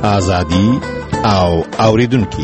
ازادي او اوریدونکو.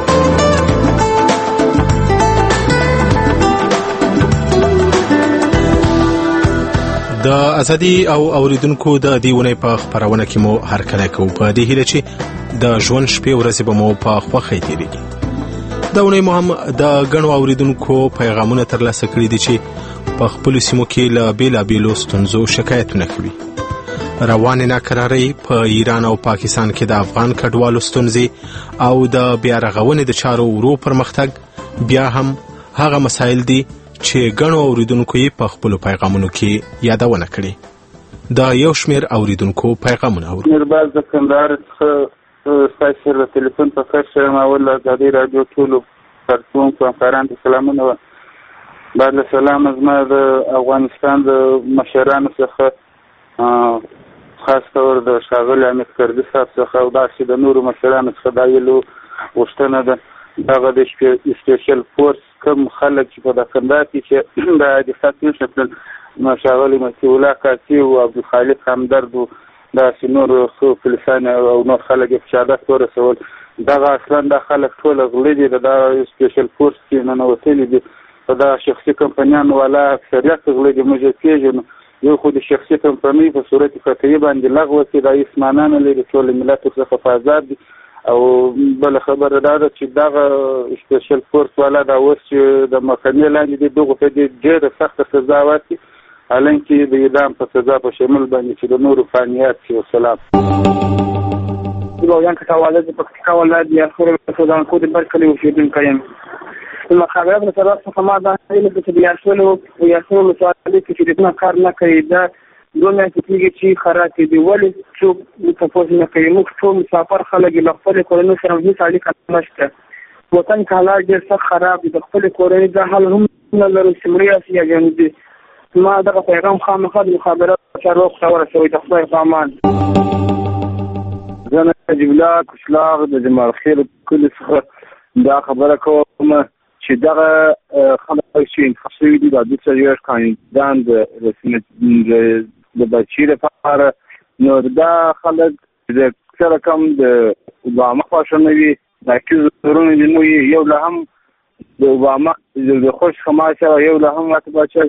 د ازادي او اوریدونکو د دیونه په خبرونه کې مو هر کله کوو په دې هیله چې د ژوند شپې ورځې به مو په خوښۍ تیریږي. دا ونه مهم د غنو اوریدونکو پیغامونه ترلاسه کړي دي چې په خپل سیمو کې له بیلابیلو ستونزو شکایتونه کوي. روان ناکراري په ایران او پاکستان کې د افغان کډوالو ستونزې او د بیا رغونې د چارو ورو پرمختګ بیا هم هغه مسایل دي چې غنو اوریدونکو یې په خپل پیغامونو کې یادونه کړي. دا یو شمېر اوریدونکو پیغامونه اوري. نرباز د کندهار ستاسو د ټلیفون په خاطر ما ول د رادیو ټول پرتون کنفرانس سلامونه بعد سلام زما د افغانستان د مشرانو څخه خاص طور د شاغل امیر کردی صاحب څخه او داسې د نورو مشرانو څخه دا یلو وشتنه ده دغه د سپیشل فورس کوم خلک چې په د کندهار کې چې د دفاع شکل شاغل مسیح الله قاسی او عبدالخالق همدرد دا نور خو فلسطین او نور خلک په شهادت ورسول دغه اصلا د خلک ټول غلي دي د سپیشل فورس کې نه نوتلي دي په دا شخصي کمپنیانو والا اکثریت غلي دي موږ پیژنو یو خو د شخصي کمپنۍ په صورت فتحي باندې لغوه کې د اسمانانه لري ټول ملت څخه فازاد دي او بل خبره دا ده چې دغه سپیشل فورس والا دا اوس چې د مخنی لاندې دي دغه په دې ډېره سخته سزا ورکړي الان کې د اعدام په سزا په شمول باندې چې د نورو فانیات او سلام یان کټاواله د پکتیکا ولایت یا خور سودان کو د برکلی اوسیدونکو یم مخابرات سره څه ما دا ویل چې بیا شنو مثال کې چې دغه کار نه کوي دا دوه چې چې خراتې دی ولې څوک تاسو نه کوي موږ ټول مسافر خلک له خپل کورنۍ سره هیڅ اړیکه نشته وطن حالات ډېر سخت خراب دي خپل کورنۍ د حل هم نه لري سمریا سي اجازه ما دغه پیغام خامخا د مخابرات سره ورسوي د خپل سامان زه نجیب الله کشلاغ د جمال خیر کل څخه دا خبره کوم چې دغه خلک چې انتخابي دي د سیاست کاندیدان د بچی لپاره نو دا خلک د سره کم د اوباما خوښنوي دا چې ضروري دی نو یو له هم د اوباما د خوش خماسه یو له هم وخت بچی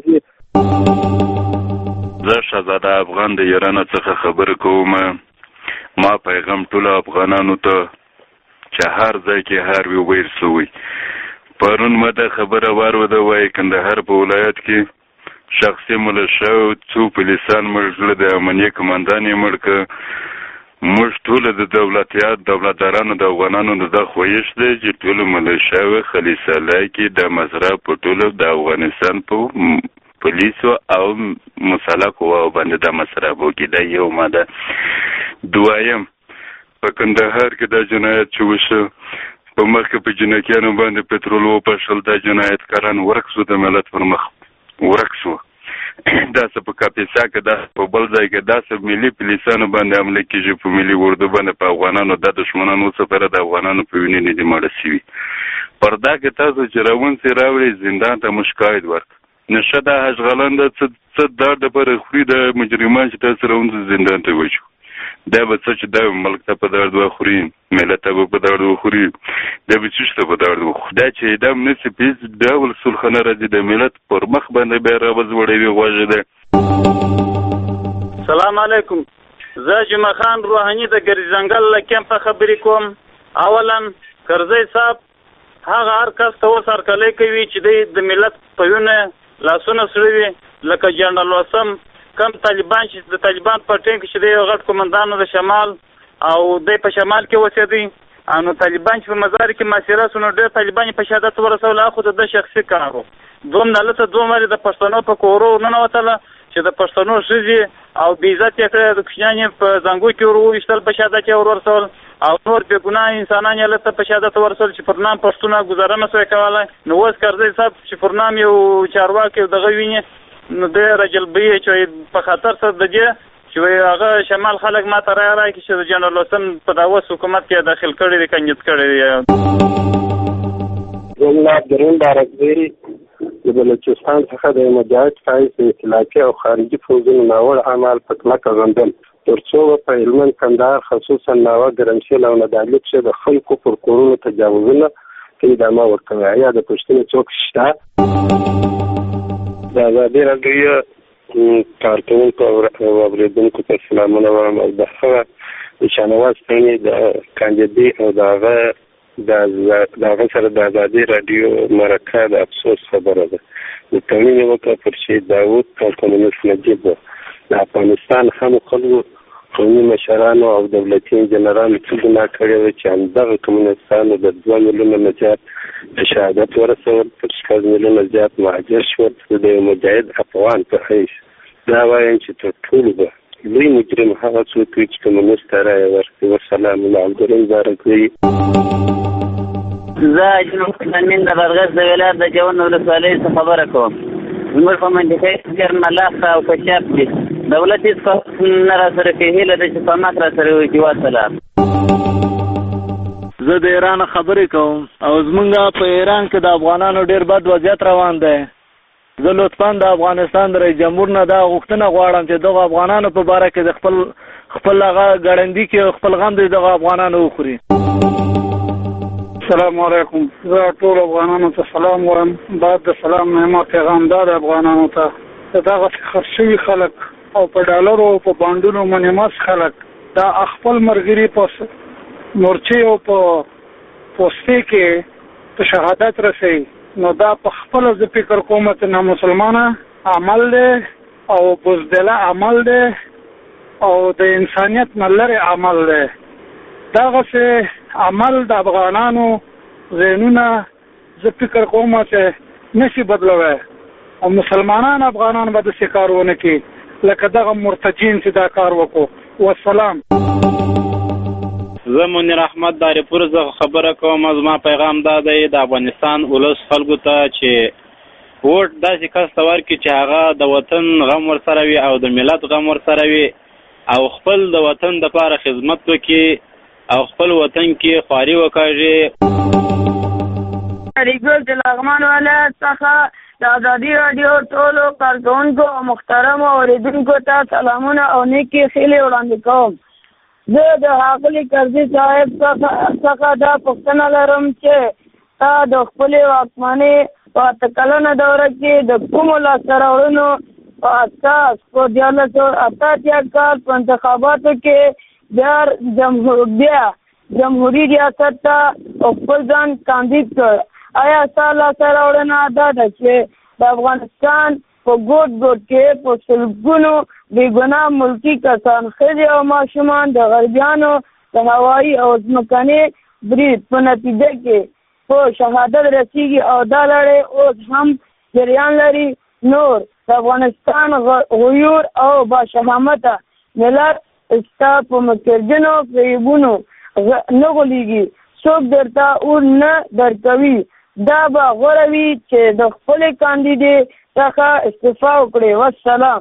زه شهزاده افغان د ایران څخه خبر کوم ما پیغام ټول افغانانو ته چې هر ځای کې هر وی ویر سوی پرون مده خبره واروده وای کندهار په ولایت کې شخصي ملشه او څو پولیسان مرجله د امنیه کمانډان یې مړکه موږ ټول د دولتدارانو د افغانانو د خوښ دي چې ټول ملشه او خلیصه لکه د مزرعه په ټول د افغانستان په پولیسو او مسلح قواو باندې د مصرفو کې د یو ماده دویم په کندهار کې د جنایت چوشه په مخکې په جنکیانو باندې پټرول او پښل د جنایتکاران ورکسو د ملت پر مخ ورکسو دا څه په کاپیسا کې دا په بل ځای کې دا څه ملي پولیسانو باندې عمله کېږي په ملي اردو باندې په افغانانو د دشمنانو سره د افغانانو په وینې نه دي مړ شوي پردا کې تاسو چې راون سي راوړي زندان ته مشکایت ورک نشه دا اشغالند څه درد پر خوري د مجرمان چې تاسو راون زندان ته وځي دا به څه چې د ملک ته په درد وخوري ملت ته په درد وخوري دا به څه په درد وخوري دا چې دم نسی پیس ډول سلخانه راځي د ملت پر مخ باندې به راوځ وړي غوږه ده. سلام علیکم زه جمعه خان روحاني د ګری ځنګل کمپ خبرې کوم. اولا کرزی صاحب هغه هر کس ته وسر کلی کوي چې د ملت په یونه لاسونه سړوي لکه جنرال وسم کم طالبان چې د طالبان په ټیم کې چې د غټ کمانډانو د شمال او د په شمال کې اوسېدي نو طالبان چې په مزار کې مسیره سونه ډېر طالبان په شهادت ورسول اخو د شخصي کارو دوم نه لته دوه مری د پښتنو په کورو نه وتله چې د پښتنو شذي او بیزت یې کړ د کښنانې په زنګو کې وروشتل په شهادت ورسول او نور به ګناه انسانان یې لته په شهادت ورسول چې پر نام پښتونه گزاره نه سوي کولای نو اوس کرزی صاحب چې پر نام یو چارواکي دغه ویني نو د رجل بي چې په خطر سره د دې چې هغه شمال خلک ما ته راځي چې د جنرال وسم په داوس حکومت کې داخل کړي دي کنيت کړي دي. الله درون بارکزی د بلوچستان څخه د مجاهد فایز اطلاعاتي او خارجي فوجونو ناوړه اعمال په کلکه غندل تر څو په هلمند کندهار خصوصا ناوه ګرمسېل او ندالي کښې د خلکو پر کورونو تجاوزونه ته ادامه ورکوي. آیا د پوښتنې څوک شته؟ د ازادي راډیو کارکوونکو او اورېدونکو ته سلامونه وایم او د هغه د شاهنواز تڼۍ د کاندیدي او د هغه سره د ازادي راډیو مرکه د افسوس خبره ده. د تړون نیوکه پر شهید داود او کمونیست نجیب ده. د افغانستان هم خلکو قومي مشرانو او دولتي انجنیرانو څه ګناه کړې وه چې همدغه کمونیستانو د 2 میلیونه نه زیات شهادت ورسول، تر 6 میلیونه زیات مهاجر شول. د یو مجاهد افغان په حیث دا وایم چې تر ټولو به لوی مجرم هغه څوک وي چې کمونیست ته رایه ورکړي. والسلام عبدالرحیم بارکوي. زه جنوب تنمین د بادغیس د ولایت د جوند ولسوالۍ څخه خبره کوم. زموږ په منطقه کې ډېر ملاخ او کچاپ دي. دولت هېڅ کار نه راسره کوي. هیله ده چې سمات راسره وکړي. والسلام. زه د ایران خبرې کوم او زمونږ په ایران کې د افغانانو ډېر بد وضعیت روان دی. زه لطفا د افغانستان د رئیس جمهور نه دا غوښتنه غواړم چې دغه افغانانو په باره کې د خپل هغه ګړندي کې خپل غم د دغه افغانانو وخوري. السلام علیکم. زه ټول افغانانو ته سلام وایم. بعد د سلام نه ما پیغام دار افغانانو ته دغه خرڅ شوي خلک او په ډالرو او په بانډونو باندې مس خلک دا خپل مرګري په مورچې او په پوستې کې په شهادت رسوي، نو دا په خپل ز فکر کوم ته نه مسلمانه عمل دی او بزدله عمل دی او د انسانیت نه لرې عمل دی. دغسې عمل د افغانانو ذهنونه زه فکر کوم چې نشي بدلوی او مسلمانان افغانان به داسې کار ونه کړي لکه دغه مرتجین چې دا کار وکړو. والسلام. زه منیر احمد داریپور څخه خبره کوم. زما پیغام دا دی د افغانستان ولس خلکو ته چې ووټ داسې کس ته ورکړي چې هغه د وطن غم ورسره وي او د ملت غم ورسره وي او خپل د وطن دپاره خدمت وکړي او خپل وطن کې خواري وکړي. اړیګل د لغمان ولایت څخه د ازادي راډیو ټولو کارکوونکو او محترمو اورېدونکو ته سلامونه او نیکې ښېلې وړاندې کوم. زه د ښاغلي کرزي صاحب څخه دا پوښتنه لرم چې تا د خپلې واکمنۍ په 8 کلنه دوره کې د کومو لاسته راوړنو په اساس په 1988 کال په انتخاباتو کې بیا جمهوري ریاست ته خپل ځان کاندید کړ؟ آیا ستا لاسته راوړنه دا ده چې د افغانستان په ګوټ ګوټ کې په سلګونو بېګناه ملکي کسان، ښځې او ماشومان د غربیانو د هوایي او ځمکني برید په نتیجه کې په شهادت رسیږي او دا لړۍ اوس هم جریان لري؟ نور د افغانستان غیور او باشهامته ملت ستا په مکرجنو فریبونو نه غولېږي. څوک درته اور نه درکوي. دا به غوره وي چې د خپلې کاندیدې څخه استعفا وکړي. والسلام.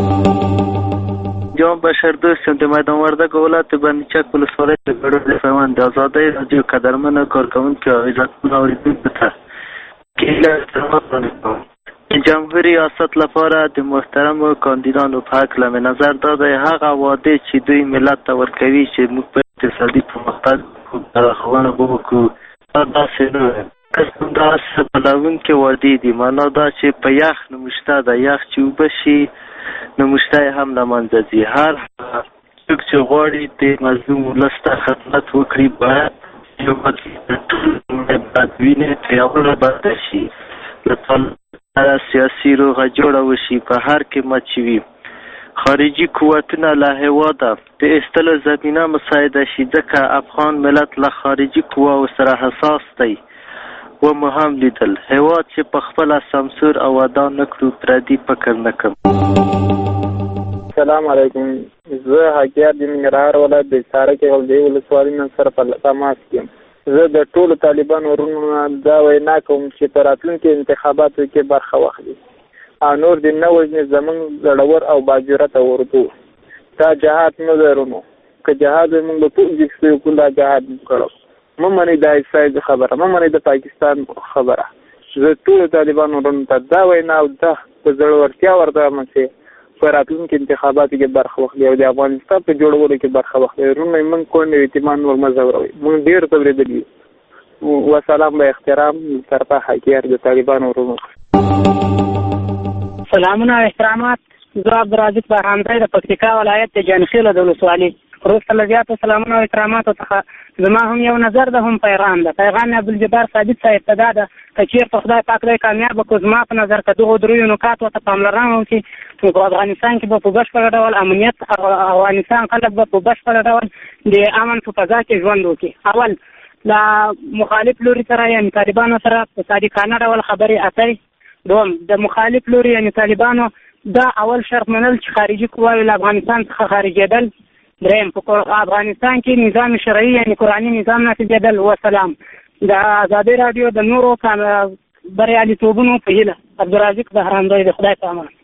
جواب بشر دوست یم د میدان وردګ ولایت بندچک ولسوالۍ د ګډو پیوند د ازادۍ راډیو قدرمنو کارکوونکو او عزتمنو اورېدونکو ته د جمهوري ریاست لپاره د محترمو کاندیدانو په هکله مې نظر دا دی هغه وعدې چې دوی ملت ته ورکوي چې موږ په اقتصادي پرمختګ لارښوونه به وکړو دا داسې نه وي. داسې بلونکې وعدې دي. معنا دا چې په یخ نموشته ده، یخ چې اوبه شي نموشته یې هم له منځه ځي. هر څوک چې غواړي د مظلوم ولس ته خدمت وکړي باید یو بدوینې تیاوله بده شي، له سیاسي روغه جوړه وشي. په هر قیمت چې وي خارجي قوتونه له هېواده د ایستلو زمینه مساعده شي، ځکه افغان ملت له خارجي قواو سره حساس دی. و مو هم لیدل هېواد چې په خپله سمسور او ودان نه کړو پردي فکر نه کوم. السلام علیکم. زه حاکیار د ننګرهار ولایت د حصاره کې غلجۍ ولسوالۍ نن سره په تماس کې یم. زه د ټولو طالبانو ورونو نه دا وینا کوم چې په راتلونکي انتخاباتو کې برخه واخلي او نور دې نه وژني زموږ زړور او باجرته اردو. دا جهاد نه درونو که جهاد موږ به ټول جګسو کوو دا جهاد کړو. مه منئ د اسرائیل خبره، مه منئ د پاکستان خبره. زه ټولو طالبانو ورونو ته دا وینا او دا په زړورتیا ورته چې په راتلونکي انتخاباتو کې برخه واخلي او د افغانستان په جوړولو کې برخه واخلي. ورونه موږ کونډې یتیمان نور مه ځوروئ. موږ ډېر ځورېدلي یو. وسلام به احترام طرفه حقیار د طالبانو ورونو. سلامونه او احترامات. زه عبدالرازق بهرامزی د پکتیکا ولایت د جانخیل د ولسوالۍ. وروسته له زیاتو سلامونه او احتراماتو څخه زما هم یو نظر ده هم پیغام ده. پیغام عبدالجبار ثابت صاحب ته دا ده که چېرته خدای پاک دی کامیابه کړو، زما په نظر که دغو دریو نکاتو ته پاملرنه وکړي نو په افغانستان کې به په بشپړه ډول امنیت او افغانستان خلک به په بشپړه ډول د امن په فضا کې ژوند وکړي. اول له مخالف لوري سره یعنې طالبانو سره په صادقانه ډول خبرې اترې. دوم د مخالف لوري یعنې طالبانو دا اول شرط منل چې خارجي قواوې له افغانستان څخه خارجېدل. دریم په افغانستان کې نظام شرعي یعنې قرآني نظام نافذېدل. وسلام. د ازادۍ راډیو د نورو بریالیتوبونو په هیله عبدالرازق بهرامزی د خدای په امان.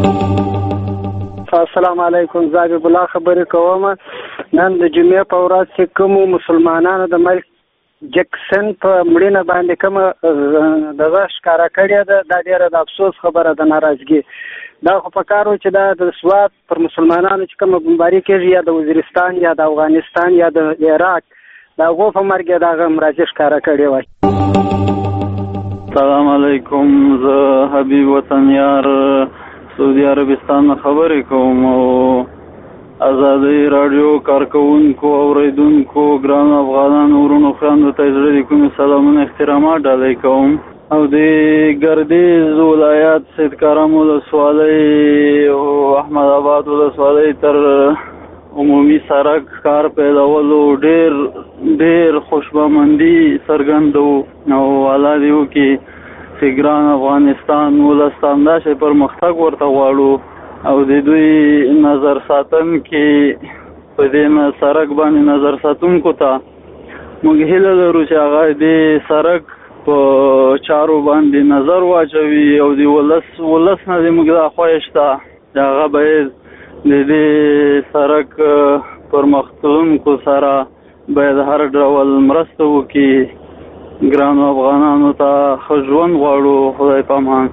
السلام علیکم. زه حبیب الله خبرې کوم. نن د جمعې په ورځ چې کومو مسلمانانو د مایکل جکسن په مړینه باندې کومه دغه ښکاره کړې ده، دا ډېره د افسوس خبره ده، ناراضګي. دا خو په کار و چې دا د سوات پر مسلمانانو چې کومه بمباري کېږي یا د وزیرستان یا د افغانستان یا د عراق د هغو په مرګ یې دغه مرازي ښکاره کړې وای. السلام علیکم. زه حبیب وطنیار سعودي عربستان خبرې کوم او ازادۍ راډیو کارکوونکو اوریدونکو ګران افغانانو ورونو خویندو ته زړه د کومې سلامونه احترامات ډالۍ کوم او د ګردیز ولایت سید کرم ولسوالۍ او احمد آباد ولسوالۍ تر عمومي سړک کار پیلولو ډېر خوشبمندي څرګندو او الله دې وکړي چې ګران افغانستان ولس ته همداسې پرمختګ ورته غواړو او د دوی نظر ساتونکي په دې سړک باندې نظر ساتونکو ته موږ هیله لرو چې هغه دې سړک په چارو باندې نظر واچوي او د ولس نه زموږ دا خواهش ده چې هغه باید د دې سړک پرمختلونکو سره باید هر ډول مرسته وکړي. ګرانو افغانانو ته ښه ژوند غواړو. خدای په امان.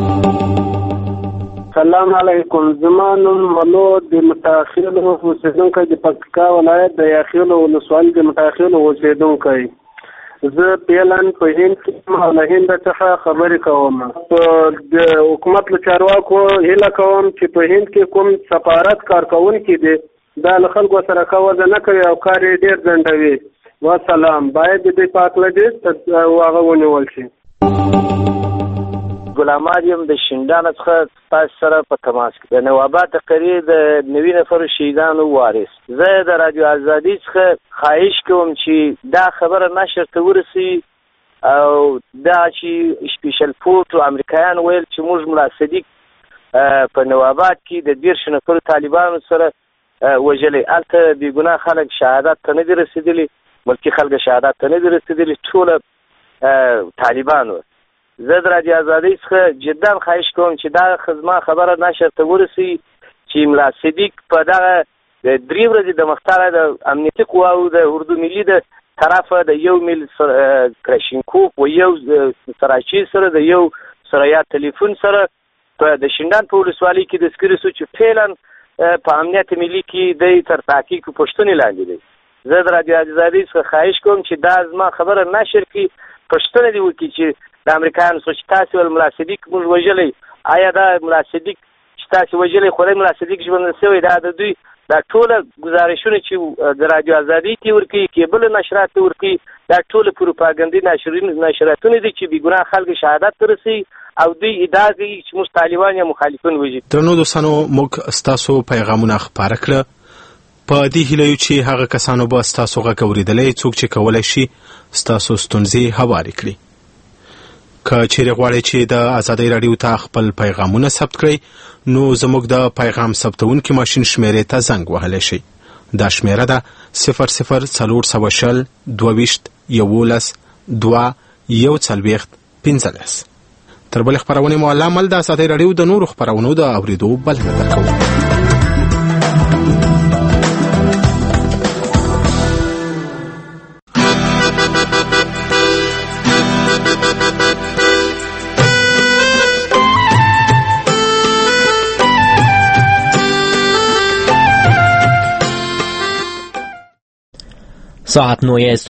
سلام علیکم. زما نوم ملو د متاخرو اوسیدونکی د پکتیکا ولایت د یاخیلو ولسوالۍ د متاخرو اوسیدونکی. زه پیلن په هند کې او له هند څخه خبرې کوم. د حکومت له چارواکو هیله کوم چې په هند کې کوم سفارت کارکوونکي دي دا له خلکو سره کوزه نه کوي او کار یې ډېر ځنډوي. وسلام. باید د دې په هکله ډېر هغه ونیول شي. غلام یم د شینډان څخه تاسو سره په تماس کې د نوابات قری د 90 نفر شهیدانو وارث. زه د رادیو ازادي څخه خواهش کوم چې دا خبره نشر ته ورسي او دا چې سپیشل فورس او امریکایان ویل چې موږ ملا صدیق په نوابات کې د 10 نفر طالبانو سره وجلې الته بی ګناه خلک شهادت ته نه دي رسیدلي، ملکی خلک شهادت ته نه دي رسیدلي، ټول طالبانو. زه د رادیو ازادۍ څخه جدا خواهش کوم چې دا خدمه خبره نشر ته ورسي چې ملا صدیق په دغه 3 ورځې د مختاره د امنیتي قواو د اردو ملي د طرفه د یو میل کراشینکوف و یو سراچی سره د یو سریا ټلیفون سره په د شینډان په ولسوالۍ کې د سکري سو چې فعلا په امنیت ملي کې د تر تحقیق پښتنې لاندې دی. زه د رادیو ازادۍ څخه خواهش کوم چې دا زما خبره نشر کړي، پښتنه دی وکړي چې د امریکایانو سوچ تاسو ول ملا صدیق موږ وجلې. آیا دا ملا صدیق چې تاسو وجلې خو د ملا صدیق ژوند سوی دا د دوی دا ټول گزارشونه چې د رادیو ازادي تی ورکی کیبل نشرات ورکی دا ټول پروپاګاندا نشراتونه دي چې بی ګناه خلک شهادت ترسي او دوی ادعا کوي چې موږ طالبان یا مخالفین وژي. درنو دوستانو موږ ستاسو پیغامونه خبره کړه په دې هیله چې هغه کسانو به ستاسو غږ اوریدلې څوک چې کولای شي ستاسو ستونزې هواري کړي. که چیرې غواړئ چې د ازادۍ راډیو ته خپل پیغامونه ثبت کړئ نو زموږ د پیغام ثبتونکي ماشین شمیرې ته زنګ وهلی شئ. دا شمیره ده 00 22 11 2 140 تر بلې خپرونې مو الله مل د ازادۍ راډیو د نورو خپرونو د اورېدو بلنه درکوو. ساعت 9